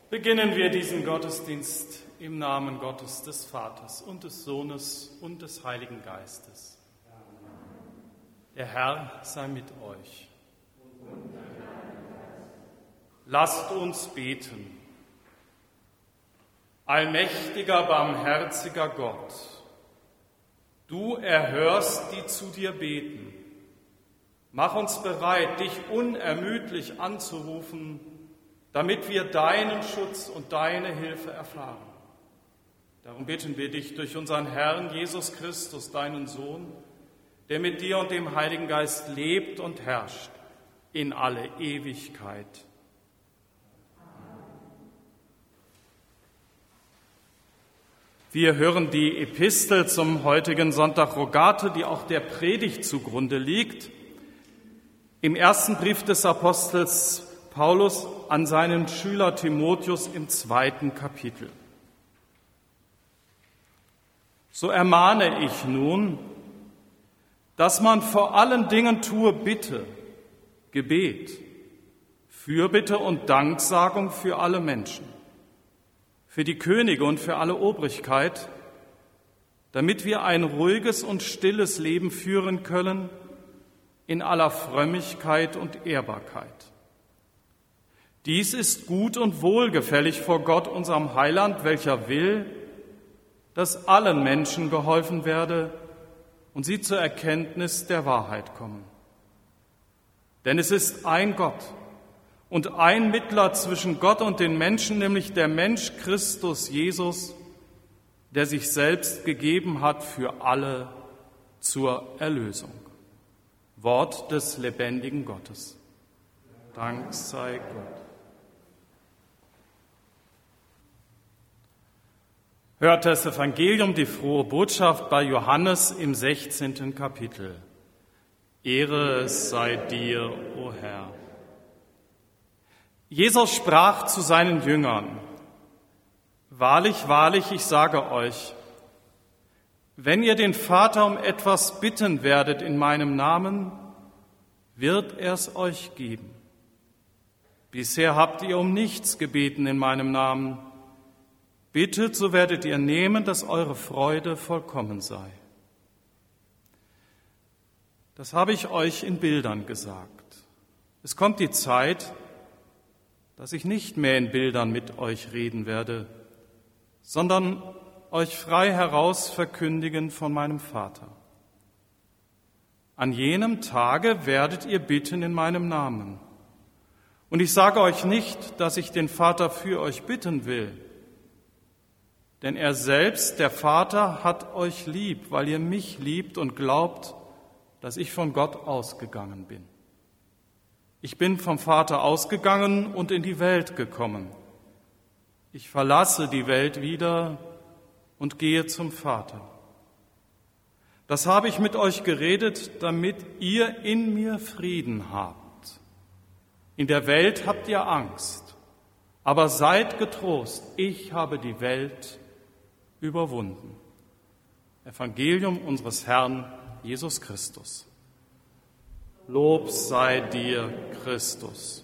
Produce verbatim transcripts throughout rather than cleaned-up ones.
Beginnen wir diesen Gottesdienst im Namen Gottes, des Vaters und des Sohnes und des Heiligen Geistes. Der Herr sei mit euch. Lasst uns beten. Allmächtiger, barmherziger Gott, du erhörst, die zu dir beten. Mach uns bereit, dich unermüdlich anzurufen, damit wir deinen Schutz und deine Hilfe erfahren. Darum bitten wir dich durch unseren Herrn Jesus Christus, deinen Sohn, der mit dir und dem Heiligen Geist lebt und herrscht in alle Ewigkeit. Wir hören die Epistel zum heutigen Sonntag Rogate, die auch der Predigt zugrunde liegt, im ersten Brief des Apostels Paulus an seinen Schüler Timotheus im zweiten Kapitel. So ermahne ich nun, dass man vor allen Dingen tue Bitte, Gebet, Fürbitte und Danksagung für alle Menschen, für die Könige und für alle Obrigkeit, damit wir ein ruhiges und stilles Leben führen können in aller Frömmigkeit und Ehrbarkeit. Dies ist gut und wohlgefällig vor Gott, unserem Heiland, welcher will, dass allen Menschen geholfen werde und sie zur Erkenntnis der Wahrheit kommen. Denn es ist ein Gott und ein Mittler zwischen Gott und den Menschen, nämlich der Mensch Christus Jesus, der sich selbst gegeben hat für alle zur Erlösung. Wort des lebendigen Gottes. Dank sei Gott. Hört das Evangelium, die frohe Botschaft bei Johannes im sechzehnten Kapitel. Ehre sei dir, o Herr. Jesus sprach zu seinen Jüngern: Wahrlich, wahrlich, ich sage euch, wenn ihr den Vater um etwas bitten werdet in meinem Namen, wird er es euch geben. Bisher habt ihr um nichts gebeten in meinem Namen. Bittet, so werdet ihr nehmen, dass eure Freude vollkommen sei. Das habe ich euch in Bildern gesagt. Es kommt die Zeit, dass ich nicht mehr in Bildern mit euch reden werde, sondern euch frei heraus verkündigen von meinem Vater. An jenem Tage werdet ihr bitten in meinem Namen. Und ich sage euch nicht, dass ich den Vater für euch bitten will, denn er selbst, der Vater, hat euch lieb, weil ihr mich liebt und glaubt, dass ich von Gott ausgegangen bin. Ich bin vom Vater ausgegangen und in die Welt gekommen. Ich verlasse die Welt wieder und gehe zum Vater. Das habe ich mit euch geredet, damit ihr in mir Frieden habt. In der Welt habt ihr Angst, aber seid getrost, ich habe die Welt überwunden. Evangelium unseres Herrn Jesus Christus. Lob sei dir, Christus.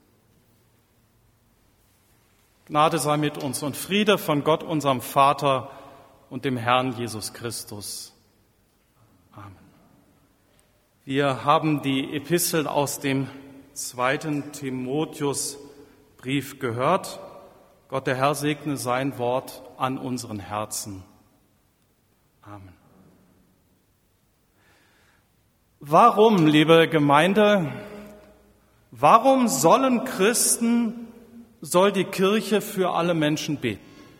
Gnade sei mit uns und Friede von Gott, unserem Vater und dem Herrn Jesus Christus. Amen. Wir haben die Epistel aus dem zweiten Timotheusbrief gehört. Gott, der Herr, segne sein Wort an unseren Herzen. Amen. Warum, liebe Gemeinde, warum sollen Christen, soll die Kirche für alle Menschen beten?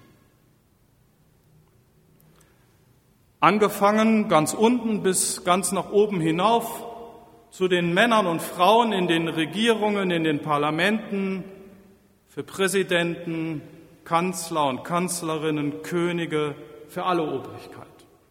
Angefangen ganz unten bis ganz nach oben hinauf, zu den Männern und Frauen in den Regierungen, in den Parlamenten, für Präsidenten, Kanzler und Kanzlerinnen, Könige, für alle Obrigkeit.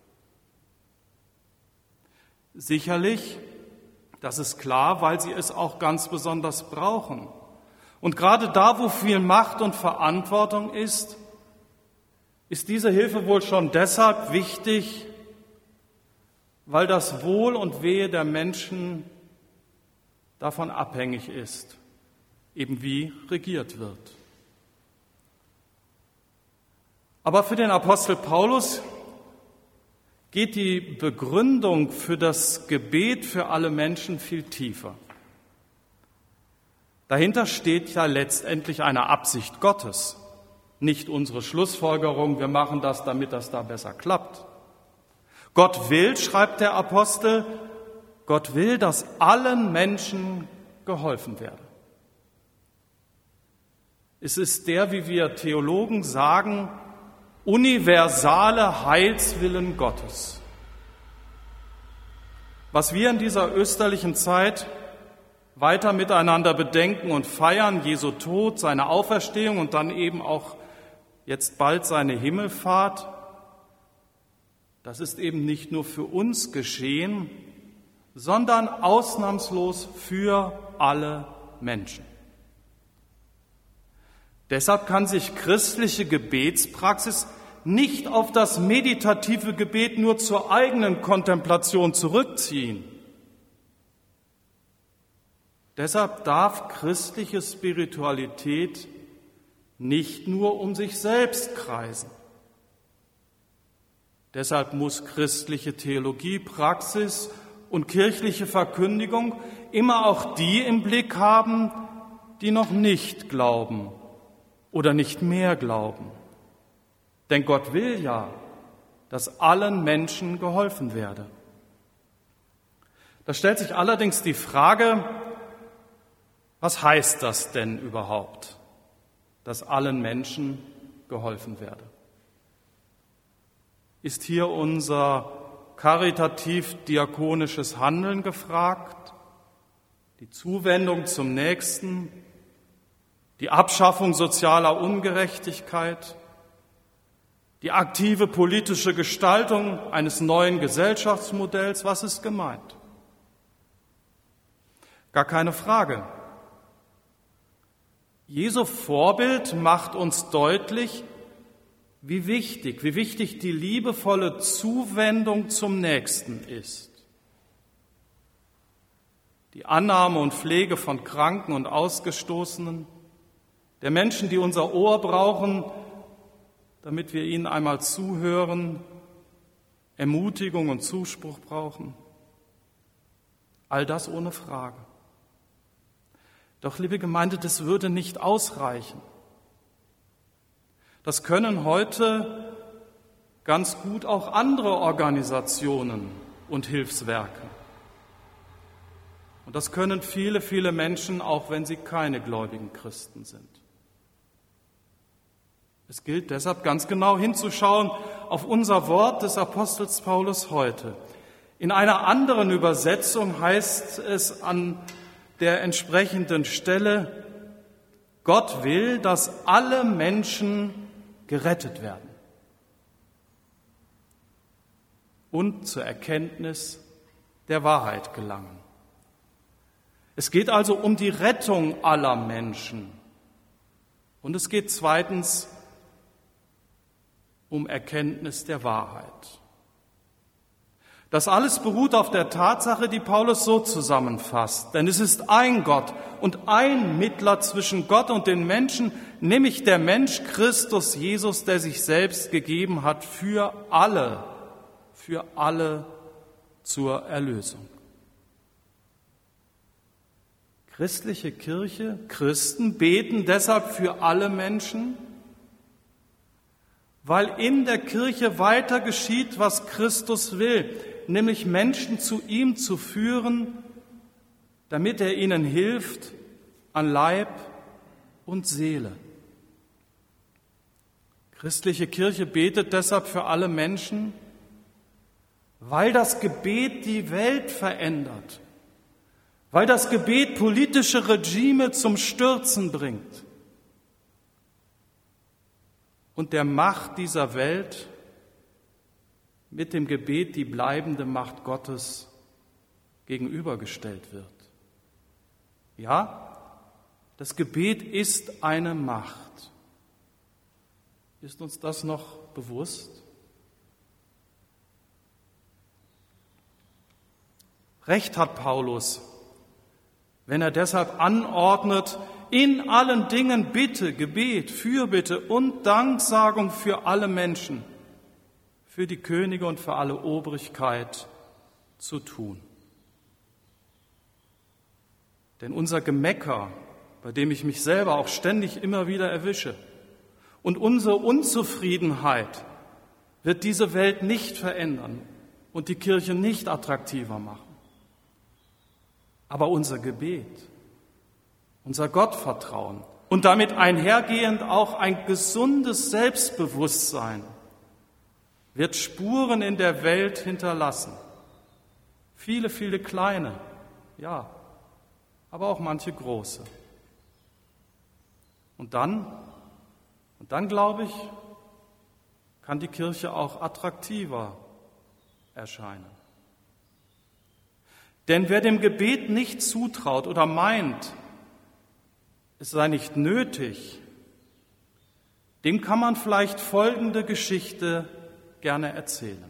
Sicherlich, das ist klar, weil sie es auch ganz besonders brauchen. Und gerade da, wo viel Macht und Verantwortung ist, ist diese Hilfe wohl schon deshalb wichtig, weil das Wohl und Wehe der Menschen davon abhängig ist, eben wie regiert wird. Aber für den Apostel Paulus geht die Begründung für das Gebet für alle Menschen viel tiefer. Dahinter steht ja letztendlich eine Absicht Gottes, nicht unsere Schlussfolgerung, wir machen das, damit das da besser klappt. Gott will, schreibt der Apostel, Gott will, dass allen Menschen geholfen werde. Es ist der, wie wir Theologen sagen, universale Heilswillen Gottes. Was wir in dieser österlichen Zeit weiter miteinander bedenken und feiern, Jesu Tod, seine Auferstehung und dann eben auch jetzt bald seine Himmelfahrt, das ist eben nicht nur für uns geschehen, sondern ausnahmslos für alle Menschen. Deshalb kann sich christliche Gebetspraxis nicht auf das meditative Gebet nur zur eigenen Kontemplation zurückziehen. Deshalb darf christliche Spiritualität nicht nur um sich selbst kreisen. Deshalb muss christliche Theologie, Praxis und kirchliche Verkündigung immer auch die im Blick haben, die noch nicht glauben oder nicht mehr glauben. Denn Gott will ja, dass allen Menschen geholfen werde. Da stellt sich allerdings die Frage, was heißt das denn überhaupt, dass allen Menschen geholfen werde? Ist hier unser karitativ-diakonisches Handeln gefragt, die Zuwendung zum Nächsten, die Abschaffung sozialer Ungerechtigkeit, die aktive politische Gestaltung eines neuen Gesellschaftsmodells? Was ist gemeint? Gar keine Frage. Jesu Vorbild macht uns deutlich, wie wichtig, wie wichtig die liebevolle Zuwendung zum Nächsten ist. Die Annahme und Pflege von Kranken und Ausgestoßenen, der Menschen, die unser Ohr brauchen, damit wir ihnen einmal zuhören, Ermutigung und Zuspruch brauchen. All das ohne Frage. Doch, liebe Gemeinde, das würde nicht ausreichen. Das können heute ganz gut auch andere Organisationen und Hilfswerke. Und das können viele, viele Menschen, auch wenn sie keine gläubigen Christen sind. Es gilt deshalb ganz genau hinzuschauen auf unser Wort des Apostels Paulus heute. In einer anderen Übersetzung heißt es an der entsprechenden Stelle, Gott will, dass alle Menschen gerettet werden und zur Erkenntnis der Wahrheit gelangen. Es geht also um die Rettung aller Menschen. Und es geht zweitens um Erkenntnis der Wahrheit. Das alles beruht auf der Tatsache, die Paulus so zusammenfasst. Denn es ist ein Gott und ein Mittler zwischen Gott und den Menschen, nämlich der Mensch Christus Jesus, der sich selbst gegeben hat für alle, für alle zur Erlösung. Christliche Kirche, Christen beten deshalb für alle Menschen, weil in der Kirche weiter geschieht, was Christus will, nämlich Menschen zu ihm zu führen, damit er ihnen hilft an Leib und Seele. Christliche Kirche betet deshalb für alle Menschen, weil das Gebet die Welt verändert, weil das Gebet politische Regime zum Stürzen bringt und der Macht dieser Welt mit dem Gebet die bleibende Macht Gottes gegenübergestellt wird. Ja, das Gebet ist eine Macht. Ist uns das noch bewusst? Recht hat Paulus, wenn er deshalb anordnet, in allen Dingen Bitte, Gebet, Fürbitte und Danksagung für alle Menschen, für die Könige und für alle Obrigkeit zu tun. Denn unser Gemecker, bei dem ich mich selber auch ständig immer wieder erwische, und unsere Unzufriedenheit wird diese Welt nicht verändern und die Kirche nicht attraktiver machen. Aber unser Gebet, unser Gottvertrauen und damit einhergehend auch ein gesundes Selbstbewusstsein wird Spuren in der Welt hinterlassen. Viele, viele kleine, ja, aber auch manche große. Und dann, und dann glaube ich, kann die Kirche auch attraktiver erscheinen. Denn wer dem Gebet nicht zutraut oder meint, es sei nicht nötig, dem kann man vielleicht folgende Geschichte gerne erzählen.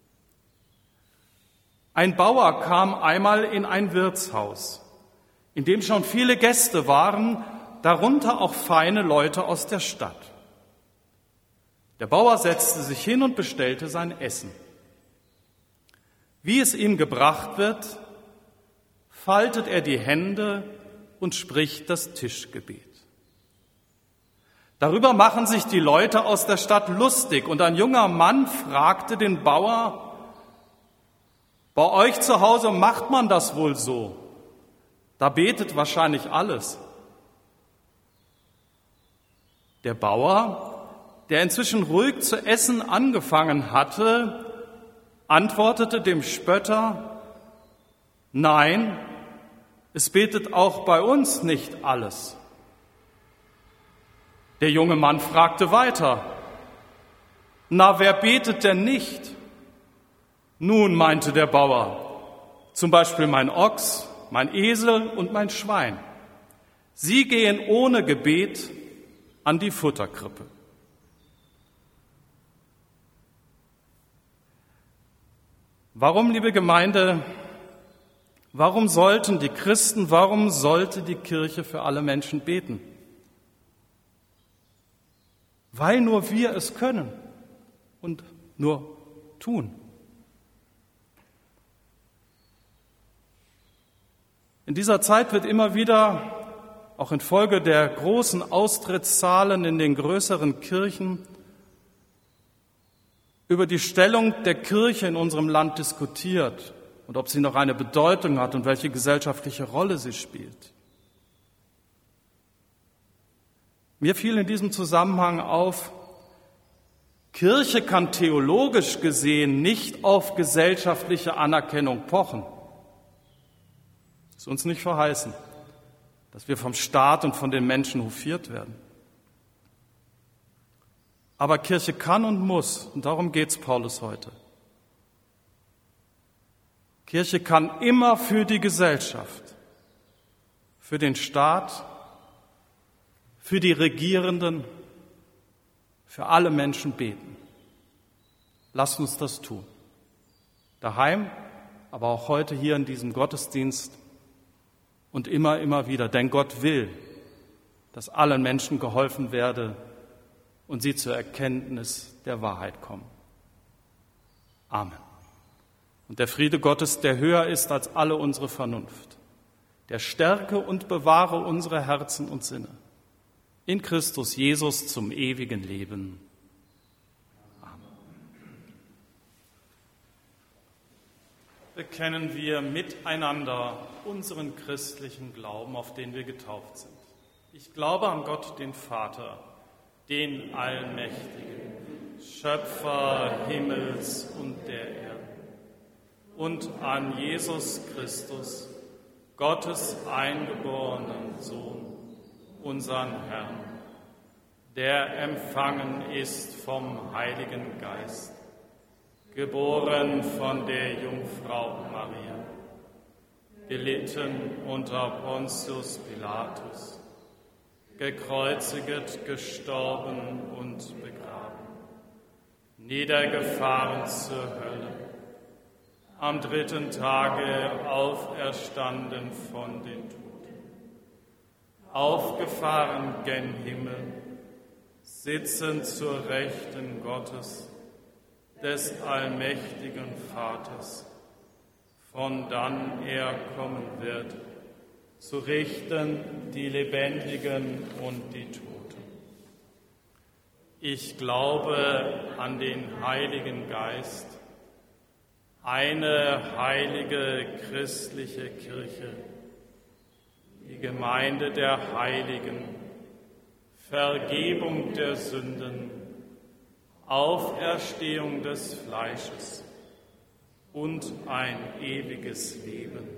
Ein Bauer kam einmal in ein Wirtshaus, in dem schon viele Gäste waren, darunter auch feine Leute aus der Stadt. Der Bauer setzte sich hin und bestellte sein Essen. Wie es ihm gebracht wird, faltet er die Hände und spricht das Tischgebet. Darüber machen sich die Leute aus der Stadt lustig und ein junger Mann fragte den Bauer: Bei euch zu Hause macht man das wohl so? Da betet wahrscheinlich alles. Der Bauer, der inzwischen ruhig zu essen angefangen hatte, antwortete dem Spötter: Nein, es betet auch bei uns nicht alles. Der junge Mann fragte weiter: Na, wer betet denn nicht? Nun, meinte der Bauer, zum Beispiel mein Ochs, mein Esel und mein Schwein. Sie gehen ohne Gebet an die Futterkrippe. Warum, liebe Gemeinde, warum sollten die Christen, warum sollte die Kirche für alle Menschen beten? Weil nur wir es können und nur tun. In dieser Zeit wird immer wieder, auch infolge der großen Austrittszahlen in den größeren Kirchen, über die Stellung der Kirche in unserem Land diskutiert und ob sie noch eine Bedeutung hat und welche gesellschaftliche Rolle sie spielt. Mir fiel in diesem Zusammenhang auf, Kirche kann theologisch gesehen nicht auf gesellschaftliche Anerkennung pochen. Ist uns nicht verheißen, dass wir vom Staat und von den Menschen hofiert werden. Aber Kirche kann und muss, und darum geht's Paulus heute. Kirche kann immer für die Gesellschaft, für den Staat, für die Regierenden, für alle Menschen beten. Lasst uns das tun. Daheim, aber auch heute hier in diesem Gottesdienst und immer, immer wieder. Denn Gott will, dass allen Menschen geholfen werde und sie zur Erkenntnis der Wahrheit kommen. Amen. Und der Friede Gottes, der höher ist als alle unsere Vernunft, der stärke und bewahre unsere Herzen und Sinne in Christus Jesus zum ewigen Leben. Amen. Bekennen wir miteinander unseren christlichen Glauben, auf den wir getauft sind. Ich glaube an Gott, den Vater, den Allmächtigen, Schöpfer Himmels und der Erde, und an Jesus Christus, Gottes eingeborenen Sohn, unseren Herrn, der empfangen ist vom Heiligen Geist, geboren von der Jungfrau Maria, gelitten unter Pontius Pilatus, gekreuzigt, gestorben und begraben, niedergefahren zur Hölle, am dritten Tage auferstanden von den Toten, aufgefahren gen Himmel, sitzend zur Rechten Gottes, des allmächtigen Vaters, von dann er kommen wird, zu richten die Lebendigen und die Toten. Ich glaube an den Heiligen Geist, eine heilige christliche Kirche, die Gemeinde der Heiligen, Vergebung der Sünden, Auferstehung des Fleisches und ein ewiges Leben.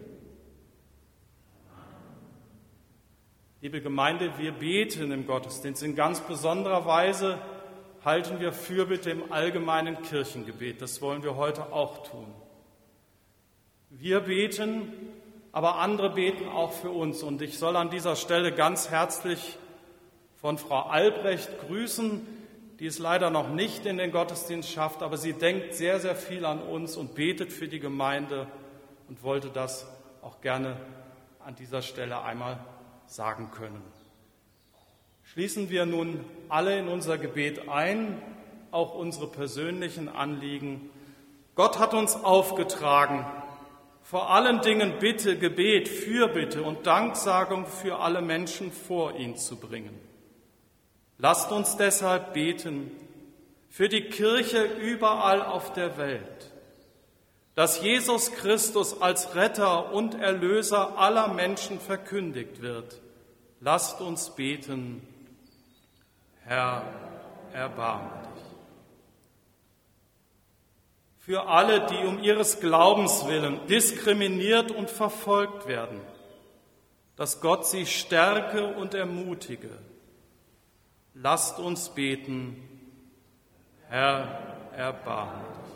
Liebe Gemeinde, wir beten im Gottesdienst. In ganz besonderer Weise halten wir Fürbitte im allgemeinen Kirchengebet. Das wollen wir heute auch tun. Wir beten, aber andere beten auch für uns. Und ich soll an dieser Stelle ganz herzlich von Frau Albrecht grüßen, die es leider noch nicht in den Gottesdienst schafft, aber sie denkt sehr, sehr viel an uns und betet für die Gemeinde und wollte das auch gerne an dieser Stelle einmal sagen können. Schließen wir nun alle in unser Gebet ein, auch unsere persönlichen Anliegen. Gott hat uns aufgetragen, vor allen Dingen Bitte, Gebet, Fürbitte und Danksagung für alle Menschen vor ihn zu bringen. Lasst uns deshalb beten für die Kirche überall auf der Welt, dass Jesus Christus als Retter und Erlöser aller Menschen verkündigt wird. Lasst uns beten, Herr, erbarme dich. Für alle, die um ihres Glaubens willen diskriminiert und verfolgt werden, dass Gott sie stärke und ermutige. Lasst uns beten, Herr, erbarme dich.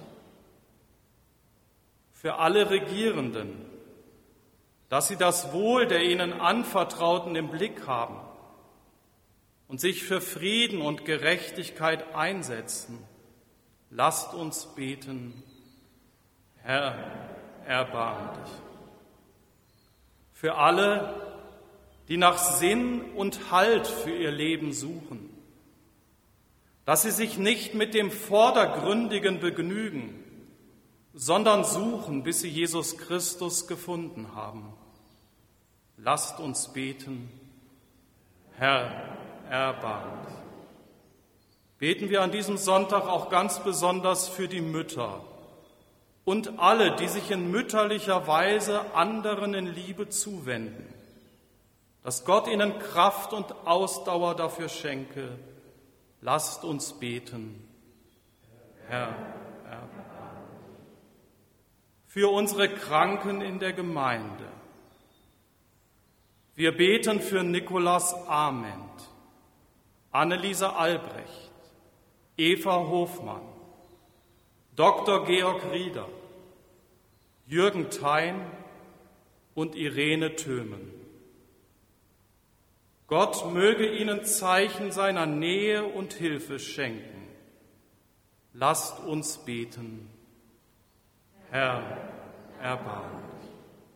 Für alle Regierenden, dass sie das Wohl der ihnen Anvertrauten im Blick haben und sich für Frieden und Gerechtigkeit einsetzen. Lasst uns beten, Herr, erbarme dich. Für alle, die nach Sinn und Halt für ihr Leben suchen, dass sie sich nicht mit dem Vordergründigen begnügen, sondern suchen, bis sie Jesus Christus gefunden haben. Lasst uns beten, Herr, erbarme dich. Beten wir an diesem Sonntag auch ganz besonders für die Mütter und alle, die sich in mütterlicher Weise anderen in Liebe zuwenden, dass Gott ihnen Kraft und Ausdauer dafür schenke. Lasst uns beten, Herr, erbarme dich. Für unsere Kranken in der Gemeinde. Wir beten für Nikolaus Ament, Anneliese Albrecht, Eva Hofmann, Doktor Georg Rieder, Jürgen Thein und Irene Thömen. Gott möge ihnen Zeichen seiner Nähe und Hilfe schenken. Lasst uns beten, Herr, erbarme dich.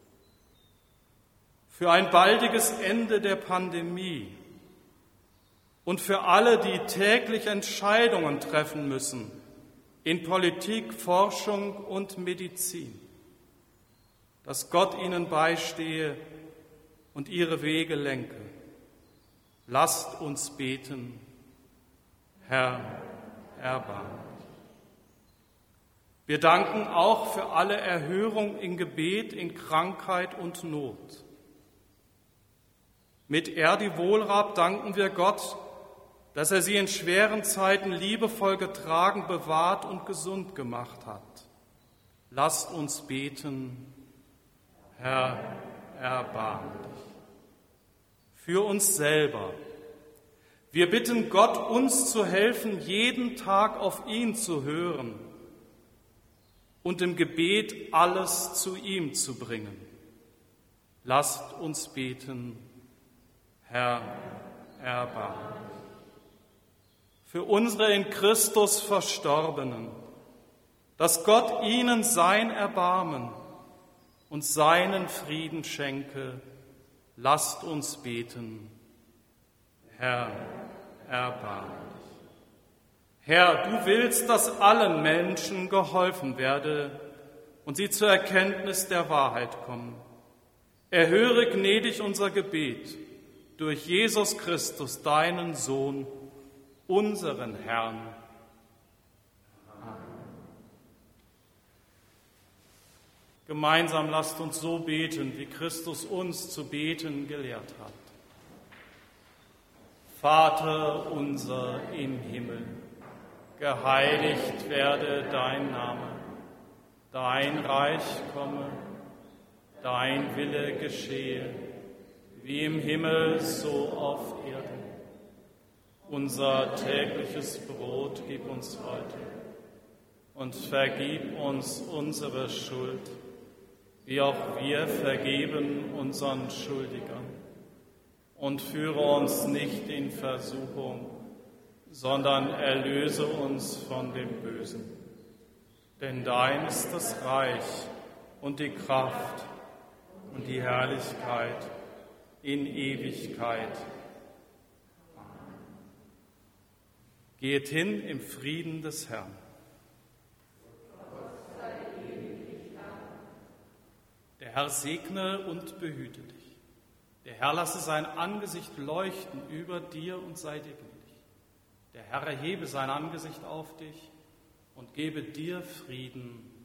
Für ein baldiges Ende der Pandemie und für alle, die täglich Entscheidungen treffen müssen in Politik, Forschung und Medizin, dass Gott ihnen beistehe und ihre Wege lenke. Lasst uns beten, Herr, erbarme dich. Wir danken auch für alle Erhörung in Gebet, in Krankheit und Not. Mit Erdi Wohlrab danken wir Gott, dass er sie in schweren Zeiten liebevoll getragen, bewahrt und gesund gemacht hat. Lasst uns beten, Herr, erbarme dich. Für uns selber. Wir bitten Gott, uns zu helfen, jeden Tag auf ihn zu hören und im Gebet alles zu ihm zu bringen. Lasst uns beten, Herr, erbarme dich. Für unsere in Christus Verstorbenen, dass Gott ihnen sein Erbarmen und seinen Frieden schenke. Lasst uns beten, Herr, erbarme dich. Herr, du willst, dass allen Menschen geholfen werde und sie zur Erkenntnis der Wahrheit kommen. Erhöre gnädig unser Gebet durch Jesus Christus, deinen Sohn, unseren Herrn. Amen. Gemeinsam lasst uns so beten, wie Christus uns zu beten gelehrt hat. Vater unser im Himmel, geheiligt werde dein Name, dein Reich komme, dein Wille geschehe, wie im Himmel so auf Erden. Unser tägliches Brot gib uns heute und vergib uns unsere Schuld, wie auch wir vergeben unseren Schuldigern. Und führe uns nicht in Versuchung, sondern erlöse uns von dem Bösen. Denn dein ist das Reich und die Kraft und die Herrlichkeit in Ewigkeit. Geht hin im Frieden des Herrn. Der Herr segne und behüte dich. Der Herr lasse sein Angesicht leuchten über dir und sei dir gnädig. Der Herr erhebe sein Angesicht auf dich und gebe dir Frieden.